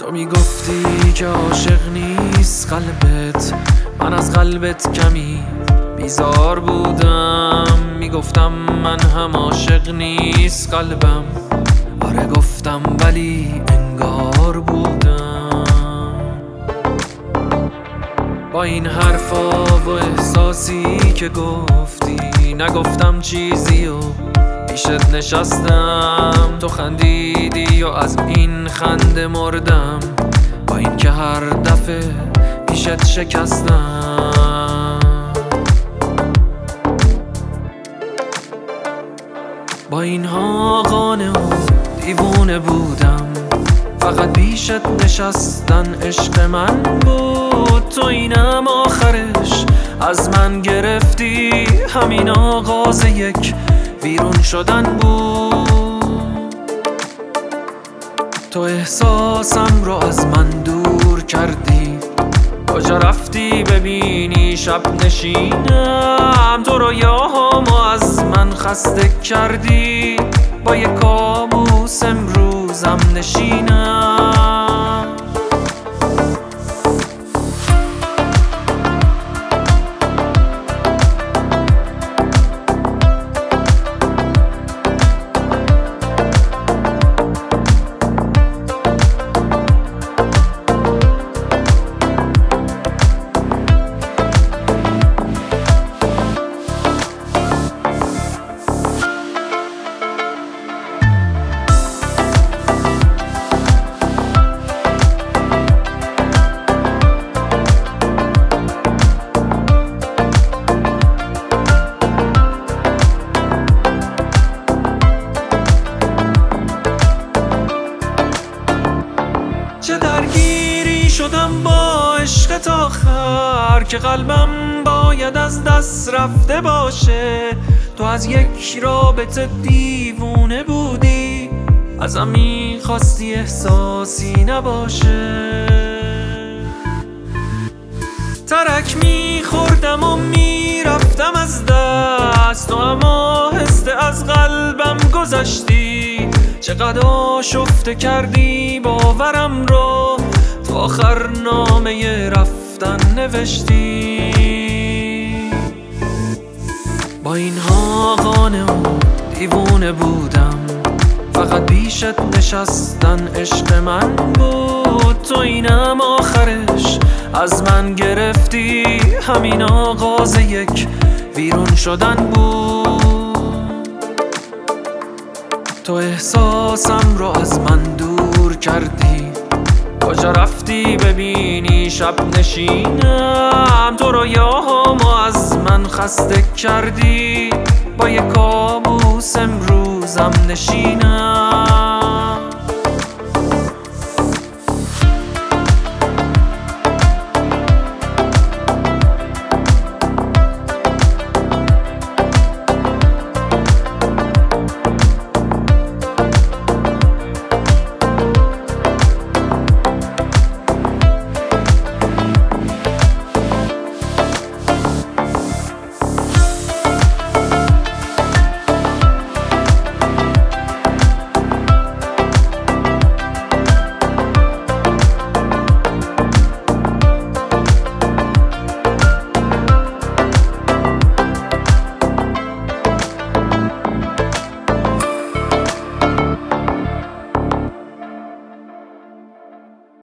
تو میگفتی که عاشق نیست قلبت، من از قلبت کمی بیزار بودم. میگفتم من هم عاشق نیست قلبم، آره گفتم ولی انگار بودم. با این حرفا و احساسی که گفتی نگفتم چیزی و پیشت نشستم. تو خندیدی و از این خنده مردم، با این که هر دفعه پیشت شکستم. با اینها قانع و دیوونه بودم، فقط پیشت نشستن عشق من بود. تو اینم آخرش از من گرفتی، همین آغاز یک ویرون شدن بود. تو احساسم رو از من دور کردی، کجا رفتی ببینی شب نشینم. تو رویاهامو از من خسته کردی، با یک کابوس امروزم نشینم. چه درگیری شدم با عشقت آخر، که قلبم باید از دست رفته باشه. تو از یک رابطه دیوونه بودی، ازم میخواستی احساسی نباشه. ترک میخوردم و میرفتم از دست، تو اما هسته از قلبم گذشتی. چقدر آشفته کردی باورم رو، تو آخر نامه رفتن نوشتی. با اینها قانع و دیوونه بودم، فقط پیشت نشستن عشق من بود. تو اینم آخرش از من گرفتی، همین آغاز یک ویرون شدن بود. تو احساسم رو از من دور کردی، کجا رفتی ببینی شب نشینم. تو رویاهامو از من خسته کردی، با یک کابوس امروزم نشینم.